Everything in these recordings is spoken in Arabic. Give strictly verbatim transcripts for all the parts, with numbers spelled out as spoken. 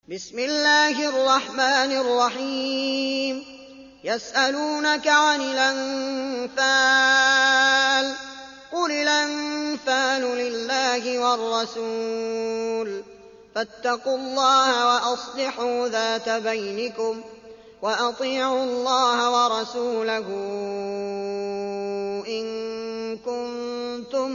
بسم الله الرحمن الرحيم يسألونك عن الأنفال قل الأنفال لله والرسول فاتقوا الله وأصلحوا ذات بينكم وأطيعوا الله ورسوله إن كنتم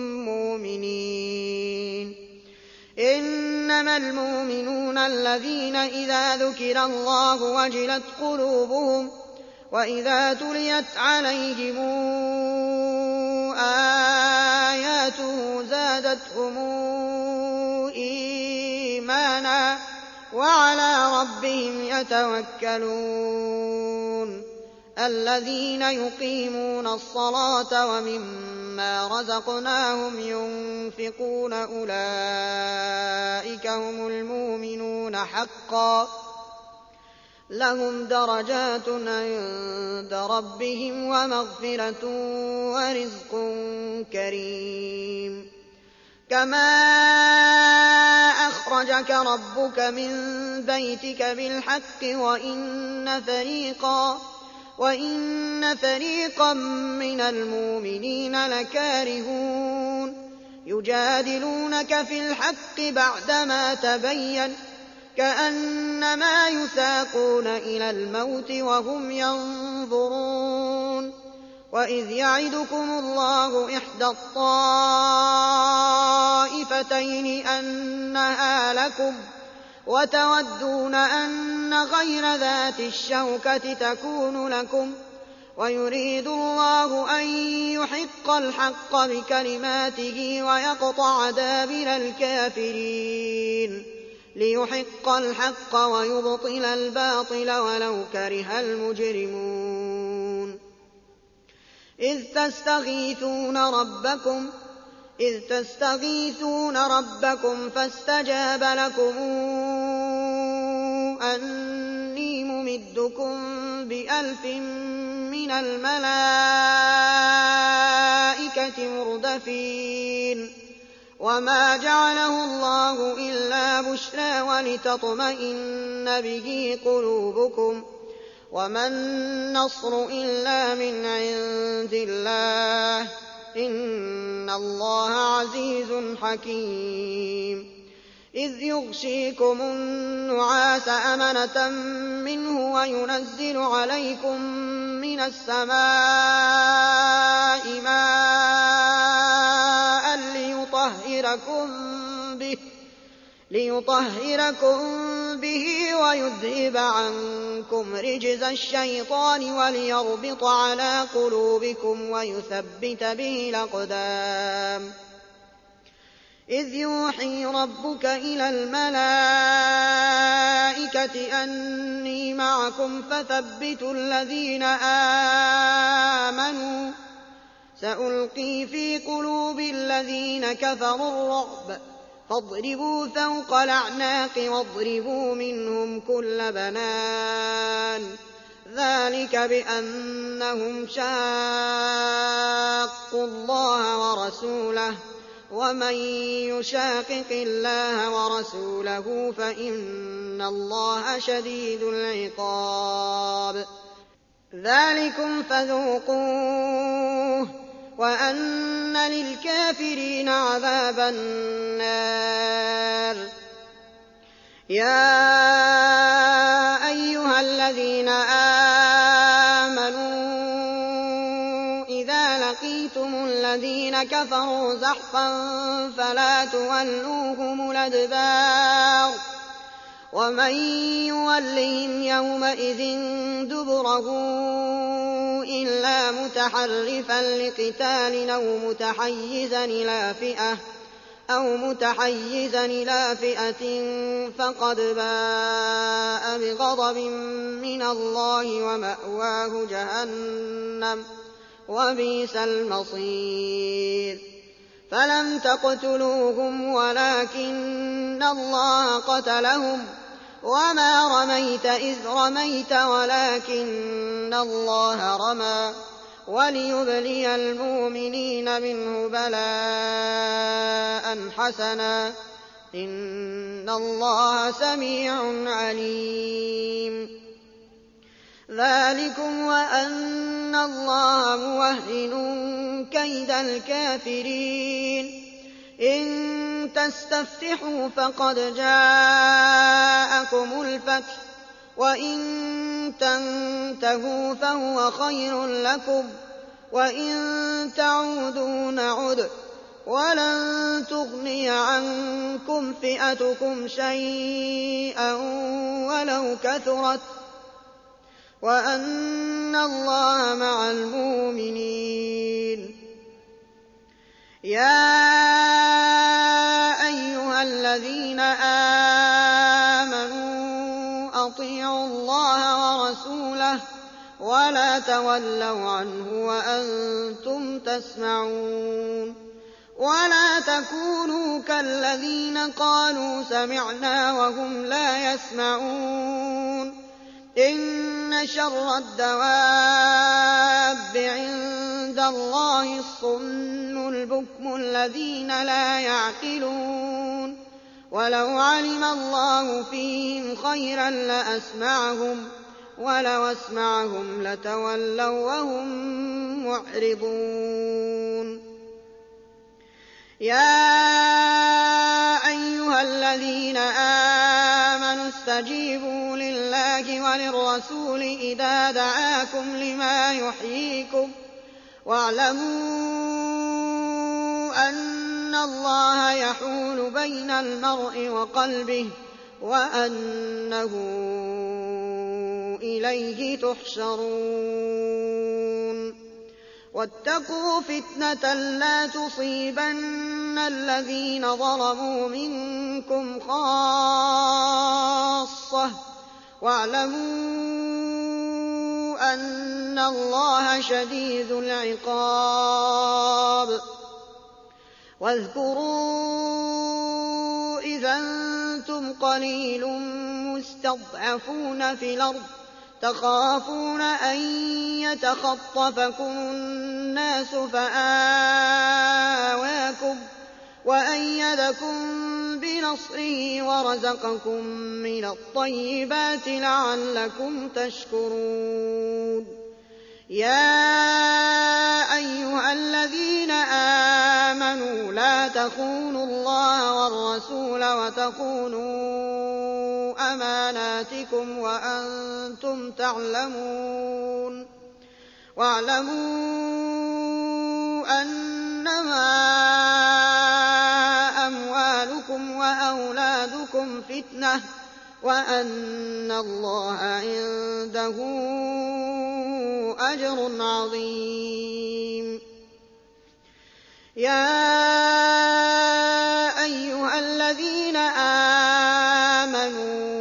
مؤمنين إنما المؤمنون الذين إذا ذكر الله وجلت قلوبهم وإذا تليت عليهم آياته زادتهم إيمانا وعلى ربهم يتوكلون الذين يقيمون الصلاة ومما رزقناهم ينفقون أولئك هم المؤمنون حقا لهم درجات عند ربهم ومغفرة ورزق كريم كما أخرجك ربك من بيتك بالحق وإن فريقا وإن فريقا من المؤمنين لكارهون يجادلونك في الحق بعدما تبين كأنما يساقون إلى الموت وهم ينظرون وإذ يعدكم الله إحدى الطائفتين أنها لكم وتودون أن غير ذات الشوكة تكون لكم ويريد الله أن يحق الحق بكلماته ويقطع دابر الكافرين ليحق الحق ويبطل الباطل ولو كره المجرمون إذ تستغيثون ربكم إذ تستغيثون ربكم فاستجاب لكم أني ممدكم بألف من الملائكة مردفين وما جعله الله إلا بشرى ولتطمئن به قلوبكم وما النصر إلا من عند الله إن الله عزيز حكيم إذ يغشيكم النعاس أمنة منه وينزل عليكم من السماء ماء ليطهركم به ليطهركم به ويذهب عنكم رجز الشيطان وليربط على قلوبكم ويثبت به الأقدام إذ يوحي ربك إلى الملائكة أني معكم فثبتوا الذين آمنوا سألقي في قلوب الذين كفروا الرعب فاضربوا فوق الأعناق واضربوا منهم كل بنان ذلك بأنهم شاقوا الله ورسوله ومن يشاقق الله ورسوله فإن الله شديد العقاب ذلكم فذوقوه وأن للكافرين عذاب النار يا أيها الذين آمنوا إذا لقيتم الذين كفروا زحفا فلا تولوهم الأدبار ومن يولهم يومئذ دبره إلا متحرفا لقتال أو متحيزا إلى فئة أو متحيزا إلى فئة فقد باء بغضب من الله ومأواه جهنم وبئس المصير فلم تقتلوهم ولكن الله قتلهم وما رميت إذ رميت ولكن الله رمى وليبلي المؤمنين منه بلاء حسنا إِنَّ اللَّهَ سَمِيعٌ عَلِيمٌ ذَٰلِكُمْ وَأَنَّ اللَّهَ مُوَهِّنٌ كَيْدَ الْكَافِرِينَ إِن تَسْتَفْتِحُوا فَقَدْ جَاءَكُمُ الْفَتْحُ وَإِن تَنتَهُوا فَهُوَ خَيْرٌ لَّكُمْ وَإِن تَعُودُوا نَعُدْ وَلَن تُغْنِيَ عَنكُمْ فِئَتُكُمْ شَيْئًا وَلَوْ كَثُرَتْ وَأَنَّ اللَّهَ مَعَ الْمُؤْمِنِينَ يَا أَيُّهَا الَّذِينَ آمَنُوا أَطِيعُوا اللَّهَ وَرَسُولَهُ وَلَا تَوَلَّوْا عَنْهُ وَأَنتُمْ تَسْمَعُونَ وَلَا تَكُونُوا كَالَّذِينَ قَالُوا سَمِعْنَا وَهُمْ لَا يَسْمَعُونَ إِنَّ شَرَّ الدَّوَابِّ عِندَ اللَّهِ الصُّمُّ الْبُكْمُ الَّذِينَ لَا يَعْقِلُونَ وَلَوْ عَلِمَ اللَّهُ فِيهِمْ خَيْرًا لَّأَسْمَعَهُمْ وَلَوْ أَسْمَعَهُمْ لَتَوَلَّوا وَّهُم مُّعْرِضُونَ يَا أَيُّهَا الَّذِينَ آمَنُوا اسْتَجِيبُوا لِلَّهِ وَلِلرَّسُولِ إِذَا دَعَاكُمْ لِمَا يُحْيِيكُمْ وَاعْلَمُوا أَنَّ اللَّهَ يَحُولُ بَيْنَ الْمَرْءِ وَقَلْبِهِ وَأَنَّهُ إِلَيْهِ تُحْشَرُونَ وَاتَّقُوا فِتْنَةً لَّا تُصِيبَنَّ الَّذِينَ ظَلَمُوا مِنكُمْ خَاصَّةً وَاعْلَمُوا أَنَّ اللَّهَ شَدِيدُ الْعِقَابِ وَاذْكُرُوا إِذْ أَنتُمْ قَلِيلٌ مُّسْتَضْعَفُونَ فِي الْأَرْضِ تَخَافُونَ أَن يَتَخَطَّفَكُمُ النَّاسُ فَآوَاكُمْ وَأَيَّدَكُم بِنَصْرِهِ وَرَزَقَكُم مِّنَ الطَّيِّبَاتِ لَعَلَّكُمْ تَشْكُرُونَ يَا أَيُّهَا الَّذِينَ آمَنُوا لَا تَخُونُوا اللَّهَ وَالرَّسُولَ وَتَخُونُوا أَمَانَاتِكُمْ وَأَنتُمْ تَعْلَمُونَ وَاعْلَمُوا أَنَّمَا أَمْوَالُكُمْ وَأَوْلَادُكُمْ فِتْنَةٌ وَأَنَّ اللَّهَ عِندَهُ أَجْرٌ عَظِيمٌ يَا أَيُّهَا الَّذِينَ آمَنُوا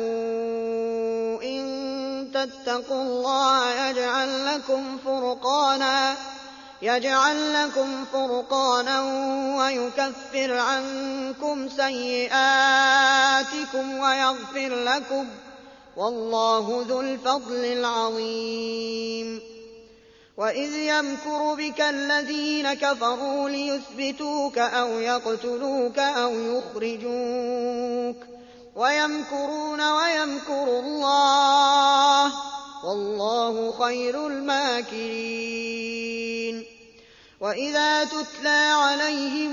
إِن تَتَّقُوا اللَّهَ يَجْعَل لَّكُمْ فُرْقَانًا يَجْعَل لَّكُمْ فُرْقَانًا وَيُكَفِّرْ عَنكُمْ سَيِّئَاتِكُمْ وَيَغْفِرْ لَكُمْ ۗ وَاللَّهُ ذُو الْفَضْلِ الْعَظِيمِ وَإِذْ يَمْكُرُ بِكَ الَّذِينَ كَفَرُوا لِيُثْبِتُوكَ أَوْ يَقْتُلُوكَ أَوْ يُخْرِجُوكَ وَيَمْكُرُونَ وَيَمْكُرُ اللَّهُ ۖ وَاللَّهُ خَيْرُ الْمَاكِرِينَ وَإِذَا تُتْلَىٰ عَلَيْهِمْ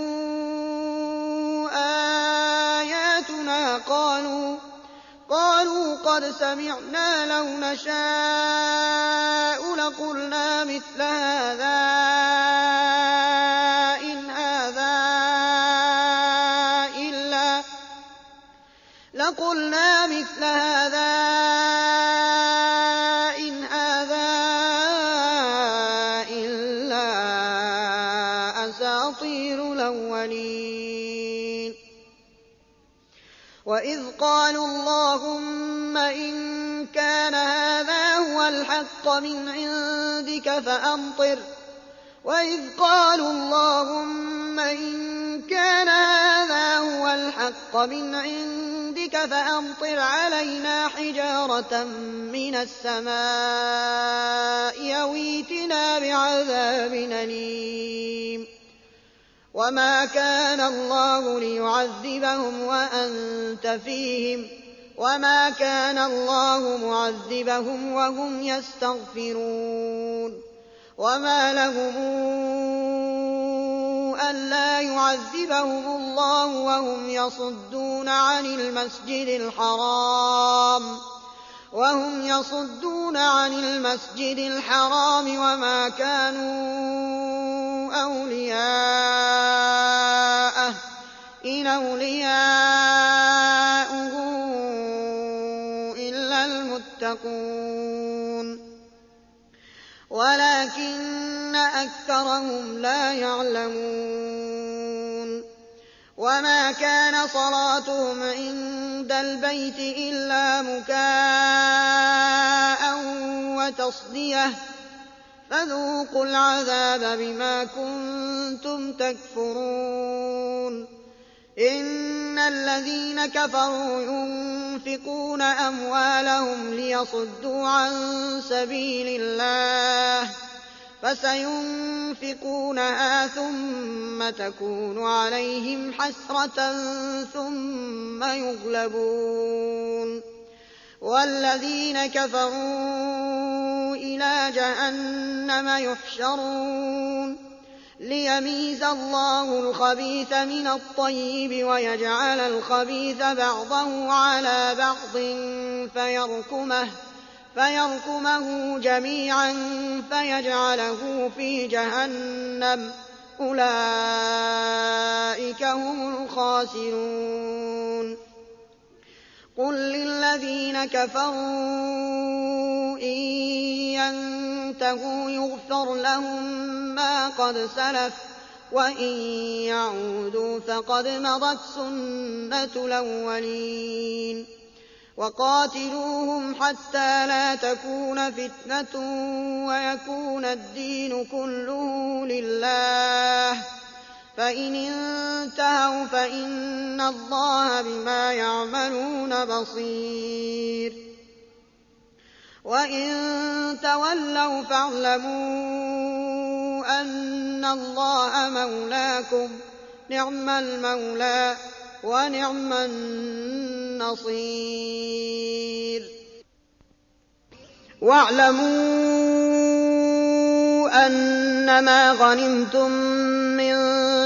آيَاتُنَا قَالُوا قَالُوا قَدْ سَمِعْنَا لَوْ نَشَاءُ لَقُلْنَا مِثْلَ هَٰذَا إِنْ هَٰذَا إِلَّا لَقُلْنَا مِثْلَ هَٰذَا إِنْ هَٰذَا إِلَّا أَسَاطِيرُ الْأَوَّلِينَ وَإِذْ قَالُوا اللَّهُمَّ إِن كَانَ هَٰذَا هُوَ الْحَقَّ مِنْ عِندِكَ فَأَمْطِرْ وَإِذْ قَالُوا اللَّهُمَّ إِن كَانَ هَٰذَا هُوَ الْحَقَّ مِنْ عِندِكَ فَأَمْطِرْ عَلَيْنَا حِجَارَةً مِّنَ السَّمَاءِ أَوِ ائْتِنَا بِعَذَابٍ أَلِيمٍ وما كان الله ليعذبهم وأنت فيهم وما كان الله معذبهم وهم يستغفرون وما لهم ألا يعذبهم الله وهم يصدون عن المسجد الحرام وهم يصدون عن المسجد الحرام وما كانوا أولياءه إن أولياؤه إلا المتقون ولكن أكثرهم لا يعلمون وما كان صلاتهم عند البيت إلا مكاء وتصدية فذوقوا العذاب بما كنتم تكفرون إن الذين كفروا ينفقون أموالهم ليصدوا عن سبيل الله فسينفقونها ثم تكون عليهم حسرة ثم يغلبون والذين كفروا إلى جهنم يحشرون ليميز الله الخبيث من الطيب ويجعل الخبيث بعضه على بعض فيركمه فيركمه جميعا فيجعله في جهنم أولئك هم الخاسرون قل للذين كفروا إن ينتهوا يغفر لهم ما قد سلف وإن يعودوا فقد مضت سنة الأولين وقاتلوهم حتى لا تكون فتنة ويكون الدين كله لله فإن انتهوا فإن الله بما يعملون بصير وإن تولوا فاعلموا أن الله مولاكم نعم المولى ونعم النصير واعلموا أنما غنمتم من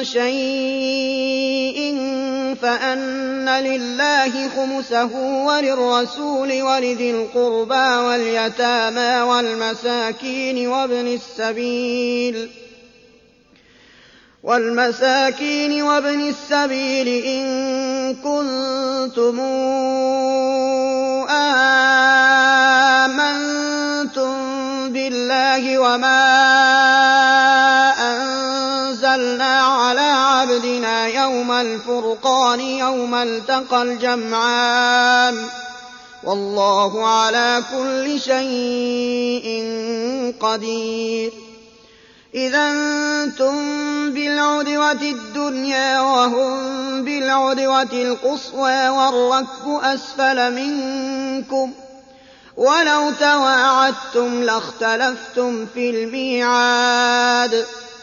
شيء فأن لله خمسه وللرسول ولذي القربى واليتامى والمساكين وابن السبيل والمساكين وابن السبيل إن كنتم آمنتم بالله وما أنزلنا على عبدنا يوم الفرقان يوم التقى الجمعان والله على كل شيء قدير إذا أنتم بالعدوة الدنيا وهم بالعدوة القصوى والركب أسفل منكم ولو تواعدتم لاختلفتم في الميعاد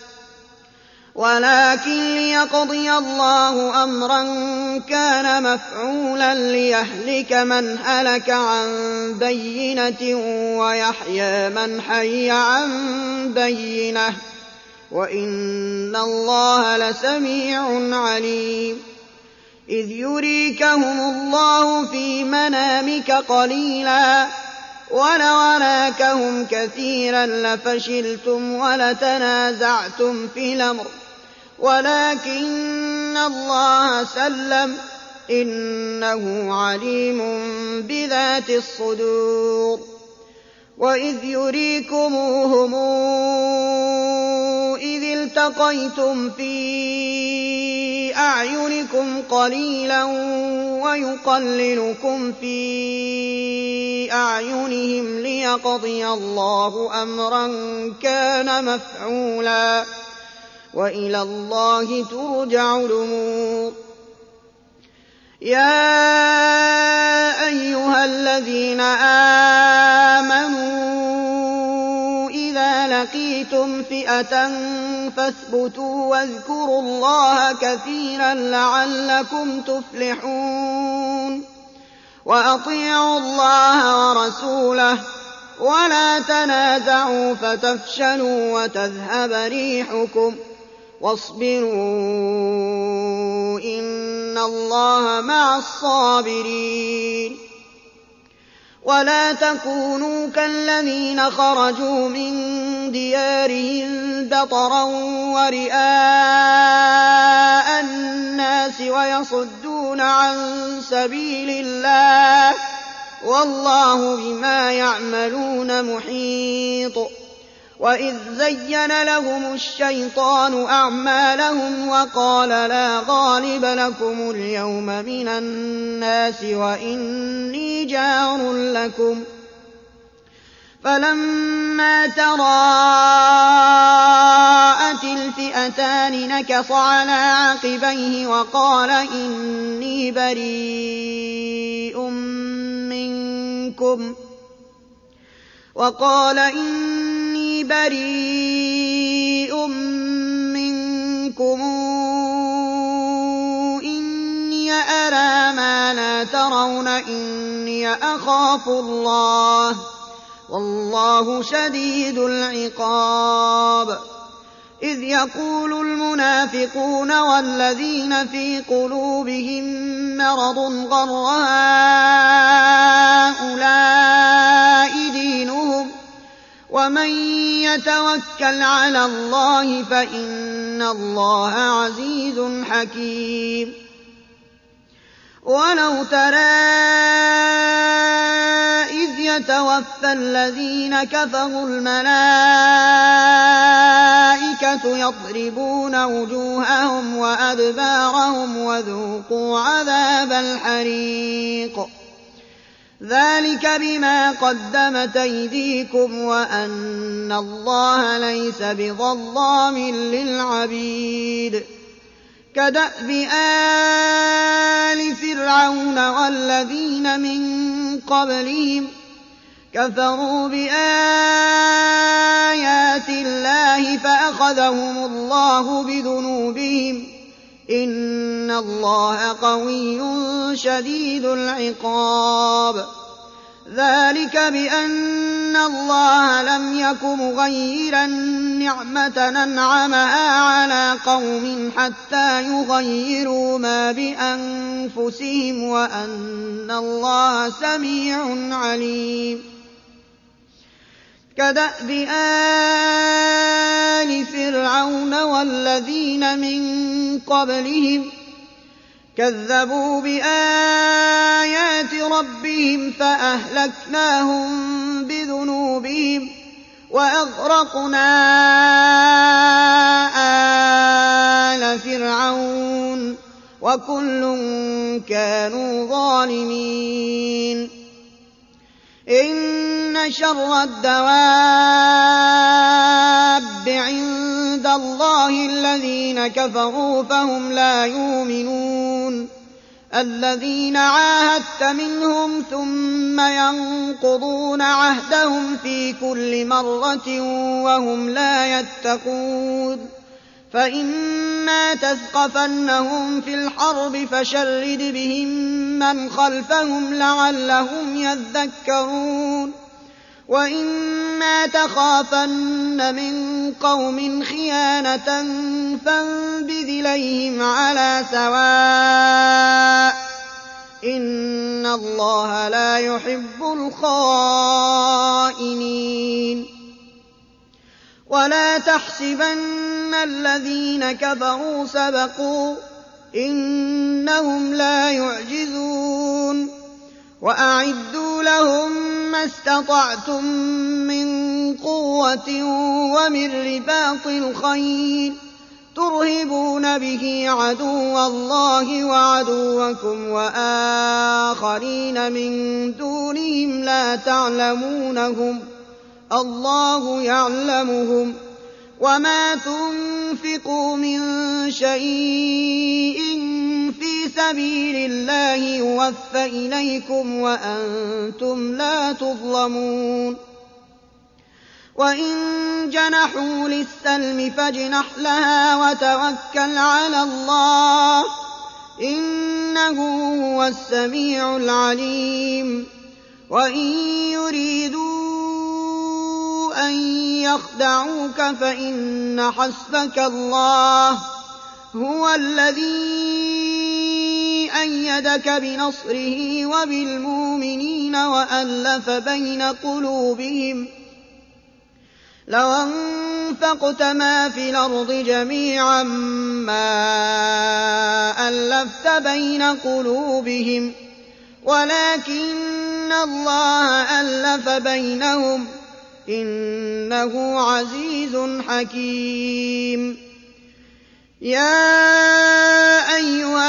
ولكن ليقضي الله أمرا كان مفعولا ليهلك من هلك عن بينة ويحيى من حي عن بينة وإن الله لسميع عليم إذ يريكهم الله في منامك قليلا ولو أراكهم كثيرا لفشلتم ولتنازعتم في الأمر ولكن الله سلم إنه عليم بذات الصدور وإذ يريكموهم إذ التقيتم في أعينكم قليلا ويقللكم في أعينهم ليقضي الله أمرا كان مفعولا وإلى الله ترجع الأمور يا أيها الذين آمنوا إذا لقيتم لقيتم فئة فاثبتوا واذكروا الله كثيرا لعلكم تفلحون وأطيعوا الله ورسوله ولا تنازعوا فتفشلوا وتذهب ريحكم واصبروا إن الله مع الصابرين ولا تكونوا كالذين خرجوا من ديارهم بطرا ورئاء الناس ويصدون عن سبيل الله والله بما يعملون محيط وإذ زين لهم الشيطان أعمالهم وقال لا غالب لكم اليوم من الناس وإني جار لكم فلما تراءت الفئتان نكص على عقبيه وقال إني بريء منكم وقال إني بريء منكم إني أرى ما لا ترون إني أخاف الله والله شديد العقاب إذ يقول المنافقون والذين في قلوبهم مرض غر هؤلاء دينهم ومن يتوكل على الله فإن الله عزيز حكيم ولو ترى إذ يتوفى الذين كفروا الملائكة يضربون وجوههم وأدبارهم وذوقوا عذاب الحريق ذلك بما قدمت أيديكم وأن الله ليس بظلام للعبيد كدأب آل فرعون والذين من قبلهم كفروا بآيات الله فأخذهم الله بذنوبهم إن الله قوي شديد العقاب ذلك بأن الله لم يك مغيرا نعمة أنعمها على قوم حتى يغيروا ما بأنفسهم وأن الله سميع عليم كدأب آل فرعون والذين من قبلهم كذبوا بآيات ربهم فأهلكناهم بذنوبهم وأغرقنا آل فرعون وكل كانوا ظالمين إن شر الدواب عند الله الذين كفروا فهم لا يؤمنون الذين عاهدت منهم ثم ينقضون عهدهم في كل مرة وهم لا يتقون فإما تثقفنهم في الحرب فشرد بهم من خلفهم لعلهم يذكرون وإما تخافن من قوم خيانة فانبذ إليهم على سواء إن الله لا يحب الخائنين ولا تحسبن الذين كفروا سبقوا إنهم لا يعجزون وأعدوا لهم ما استطعتم من قوة ومن رباط الخيل ترهبون به عدو الله وعدوكم وآخرين من دونهم لا تعلمونهم الله يعلمهم وما تنفقوا من شيء في سبيل الله يوفى إليكم وأنتم لا تظلمون وَإِن جَنَحُوا لِلسَّلْمِ فَاجْنَحْ لَهَا وَتَوَكَّلْ عَلَى اللَّهِ ۚ إِنَّهُ هُوَ السَّمِيعُ الْعَلِيمُ وَإِن يُرِيدُوا أَن يَخْدَعُوكَ فَإِنَّ حَسْبَكَ اللَّهُ ۚ هُوَ الَّذِي أَيَّدَكَ بِنَصْرِهِ وَبِالْمُؤْمِنِينَ وَأَلَّفَ بَيْنَ قُلُوبِهِمْ ۚ لَوْ أَنفَقْتَ مَا فِي الْأَرْضِ جَمِيعًا مَّا أَلَّفْتَ بَيْنَ قُلُوبِهِمْ وَلَٰكِنَّ اللَّهَ أَلَّفَ بَيْنَهُمْ ۚ إِنَّهُ عَزِيزٌ حَكِيمٌ يَا أَيُّهَا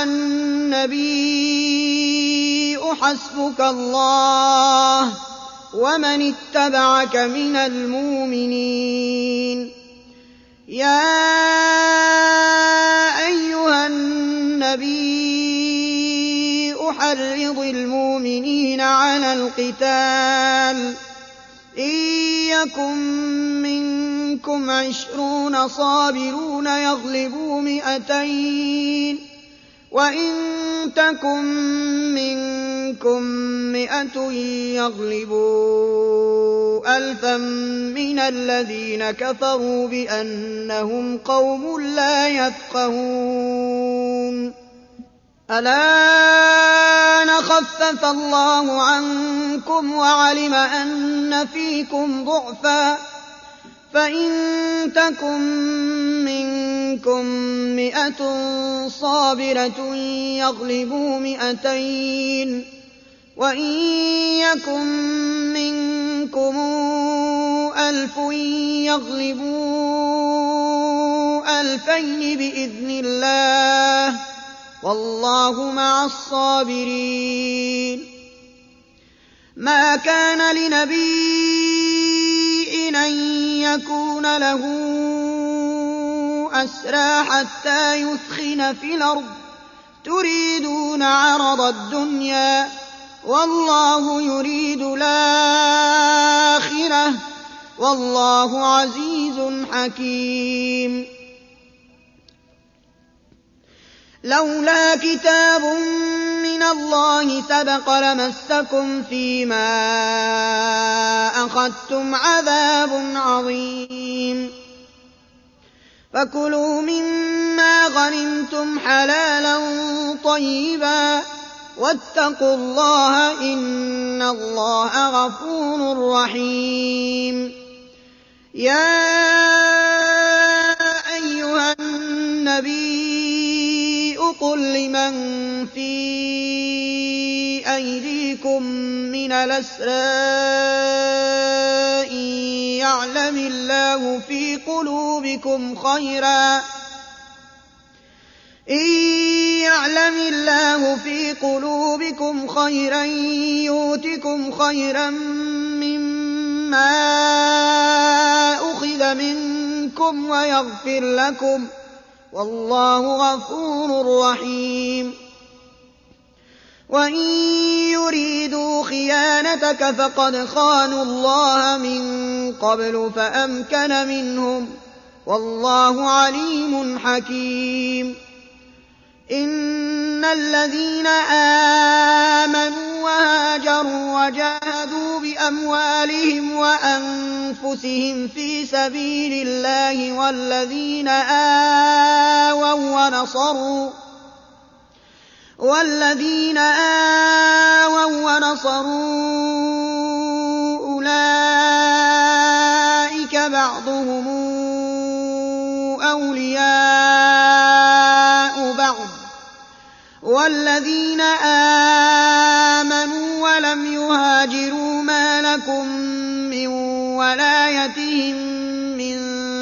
النَّبِيُّ حَسْبُكَ اللَّهُ وَمَنِ اتَّبَعَكَ مِنَ الْمُؤْمِنِينَ يَا أَيُّهَا النَّبِيُّ حَرِّضِ الْمُؤْمِنِينَ عَلَى الْقِتَالِ ۚ إِن يَكُن مِّنكُمْ عِشْرُونَ صَابِرُونَ يَغْلِبُوا مِائَتَيْنِ ۚ وَإِن تَكُن مِّنكُم مِّائَةٌ يَغْلِبُوا أَلْفًا مِّنَ الَّذِينَ كَفَرُوا بِأَنَّهُمْ قَوْمٌ لَّا يَفْقَهُونَ الْآنَ خَفَّفَ اللَّهُ عَنكُمْ وَعَلِمَ أَنَّ فِيكُمْ ضَعْفًا، فَإِن تَكُن مِّنكُم مِّائَةٌ صَابِرَةٌ يَغْلِبُوا مِائَتَيْنِ ۚ وَإِن يَكُن مِّنكُمْ أَلْفٌ يَغْلِبُوا أَلْفَيْنِ بِإِذْنِ اللَّهِ ۗ وَاللَّهُ مَعَ الصَّابِرِينَ مَا كَانَ لِنَبِيٍّ أَن يَكُونَ لَهُ أَسْرَىٰ حَتَّىٰ يُثْخِنَ فِي الْأَرْضِ تُرِيدُونَ عَرَضَ الدُّنْيَا وَاللَّهُ يُرِيدُ الْآخِرَةَ ۗ وَاللَّهُ عَزِيزٌ حَكِيمٌ لَّوْلَا كِتَابٌ مِّنَ اللَّهِ سَبَقَ لَمَسَّكُمْ فِيمَا أَخَذْتُمْ عَذَابٌ عَظِيمٌ فَكُلُوا مِمَّا غَنِمْتُمْ حَلَالًا طَيِّبًا وَاتَّقُوا اللَّهَ ۚ إِنَّ اللَّهَ غَفُورٌ رَّحِيمٌ يَا أَيُّهَا النَّبِيُّ قُل لِّمَن فِي أَيْدِيكُم مِّنَ الْأَسْرَىٰ إِن يَعْلَمِ اللَّهُ فِي قُلُوبِكُمْ خَيْرًا إِن يَعْلَمِ اللَّهُ فِي قُلُوبِكُمْ خَيْرًا يُؤْتِكُمْ خَيْرًا مِّمَّا أُخِذَ مِنكُمْ وَيَغْفِرْ لَكُمْ ۗ وَاللَّهُ غَفُورٌ رَّحِيمٌ وَإِن يُرِيدُوا خِيَانَتَكَ فَقَدْ خَانُوا اللَّهَ مِن قَبْلُ فَأَمْكَنَ مِنْهُمْ ۗ وَاللَّهُ عَلِيمٌ حَكِيمٌ إِنَّ الَّذِينَ آمَنُوا وَهَاجَرُوا وَجَاهَدُوا بِأَمْوَالِهِمْ وَأَنفُسِهِمْ فِي سَبِيلِ اللَّهِ وَالَّذِينَ آوَوا وَّنَصَرُوا وَالَّذِينَ آوَوا وَّنَصَرُوا أُولَٰئِكَ بَعْضُهُمْ أَوْلِيَاءُ بَعْضٍ ۚ وَالَّذِينَ آمَنُوا وَلَمْ يُهَاجِرُوا مَا لَكُم مِّن وَلَايَتِهِم مِّن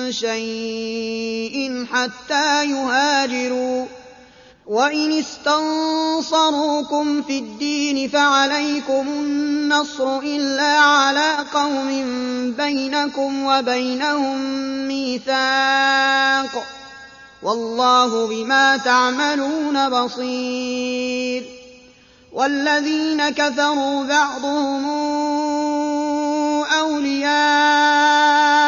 شَيْءٍ حَتَّىٰ يُهَاجِرُوا ۚ وَإِنِ اسْتَنصَرُوكُمْ فِي الدِّينِ فَعَلَيْكُمُ النَّصْرُ إِلَّا عَلَىٰ قَوْمٍ بَيْنَكُمْ وَبَيْنَهُم مِّيثَاقٌ ۗ وَاللَّهُ بِمَا تَعْمَلُونَ بَصِيرٌ وَالَّذِينَ كَفَرُوا بَعْضُهُمْ أَوْلِيَاءُ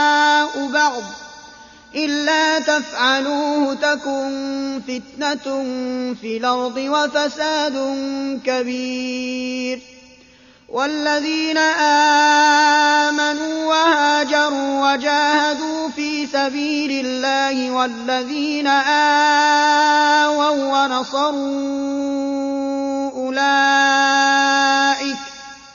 تفعلوه تكن فِتْنَةٌ فِي الْأَرْضِ وَفَسَادٌ كَبِيرٌ وَالَّذِينَ آمَنُوا وَهَاجَرُوا وَجَاهَدُوا فِي سَبِيلِ اللَّهِ وَالَّذِينَ آوَوا وَّنَصَرُوا أُولَٰئِكَ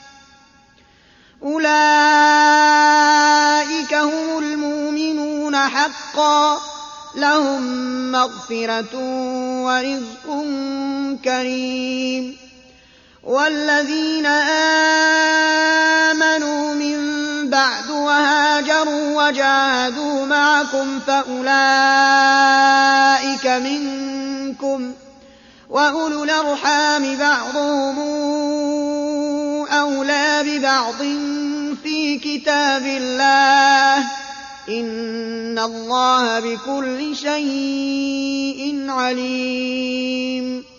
أُولَٰئِكَ هُمُ الْمُؤْمِنُونَ حَقًّا ۚ لَّهُم مَّغْفِرَةٌ وَرِزْقٌ كَرِيمٌ وَالَّذِينَ آمَنُوا مِن بَعْدُ وَهَاجَرُوا وَجَاهَدُوا مَعَكُمْ فَأُولَٰئِكَ مِنكُمْ ۚ وَأُولُو الْأَرْحَامِ بَعْضُهُمْ أَوْلَىٰ بِبَعْضٍ فِي كِتَابِ اللَّهِ ۗ إِنَّ اللَّهَ بِكُلِّ شَيْءٍ عَلِيمٌ